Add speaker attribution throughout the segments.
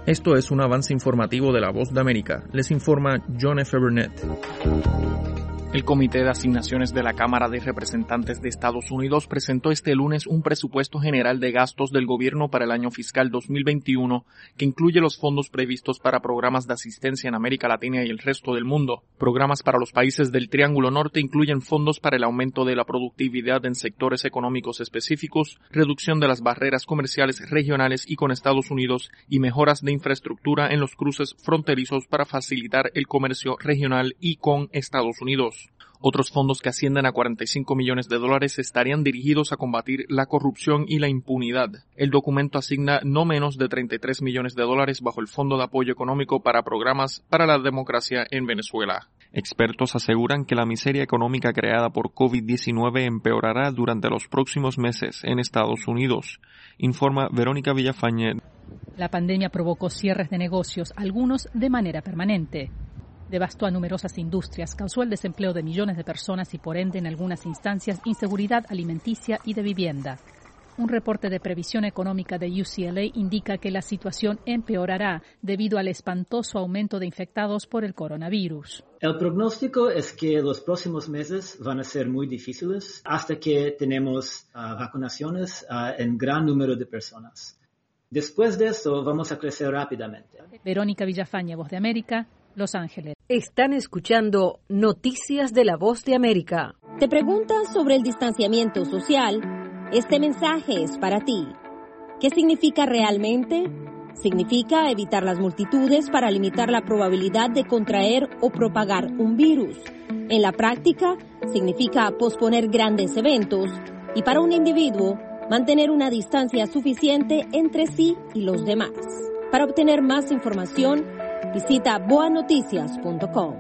Speaker 1: Esto es un avance informativo de La Voz de América. Les informa John F. Burnett. El Comité de Asignaciones de la Cámara de Representantes de Estados Unidos presentó este lunes un presupuesto general de gastos del gobierno para el año fiscal 2021 que incluye los fondos previstos para programas de asistencia en América Latina y el resto del mundo. Programas para los países del Triángulo Norte incluyen fondos para el aumento de la productividad en sectores económicos específicos, reducción de las barreras comerciales regionales y con Estados Unidos y mejoras de infraestructura en los cruces fronterizos para facilitar el comercio regional y con Estados Unidos. Otros fondos que ascienden a $45 millones estarían dirigidos a combatir la corrupción y la impunidad. El documento asigna no menos de $33 millones bajo el Fondo de Apoyo Económico para Programas para la Democracia en Venezuela. Expertos aseguran que la miseria económica creada por COVID-19 empeorará durante los próximos meses en Estados Unidos, informa Verónica Villafañe.
Speaker 2: La pandemia provocó cierres de negocios, algunos de manera permanente. Devastó a numerosas industrias, causó el desempleo de millones de personas y, por ende, en algunas instancias, inseguridad alimenticia y de vivienda. Un reporte de previsión económica de UCLA indica que la situación empeorará debido al espantoso aumento de infectados por el coronavirus.
Speaker 3: El pronóstico es que los próximos meses van a ser muy difíciles hasta que tenemos vacunaciones en gran número de personas. Después de eso, vamos a crecer rápidamente.
Speaker 2: Verónica Villafañe, Voz de América, Los Ángeles.
Speaker 4: Están escuchando Noticias de La Voz de América.
Speaker 5: ¿Te preguntas sobre el distanciamiento social? Este mensaje es para ti. ¿Qué significa realmente? Significa evitar las multitudes para limitar la probabilidad de contraer o propagar un virus. En la práctica, significa posponer grandes eventos y para un individuo, mantener una distancia suficiente entre sí y los demás. Para obtener más información, visita boanoticias.com.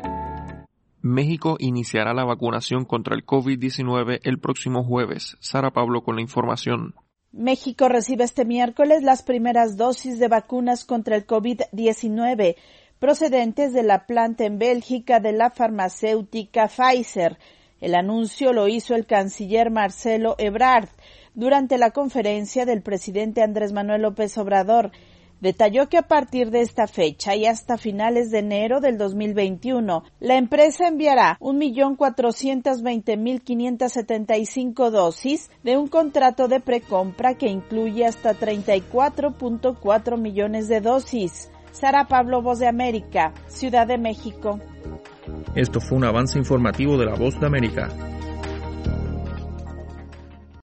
Speaker 1: México iniciará la vacunación contra el COVID-19 el próximo jueves. Sara Pablo con la información.
Speaker 6: México recibe este miércoles las primeras dosis de vacunas contra el COVID-19 procedentes de la planta en Bélgica de la farmacéutica Pfizer. El anuncio lo hizo el canciller Marcelo Ebrard durante la conferencia del presidente Andrés Manuel López Obrador. Detalló que a partir de esta fecha y hasta finales de enero del 2021, la empresa enviará 1.420.575 dosis de un contrato de precompra que incluye hasta 34.4 millones de dosis. Sara Pablo, Voz de América, Ciudad de México.
Speaker 1: Esto fue un avance informativo de La Voz de América.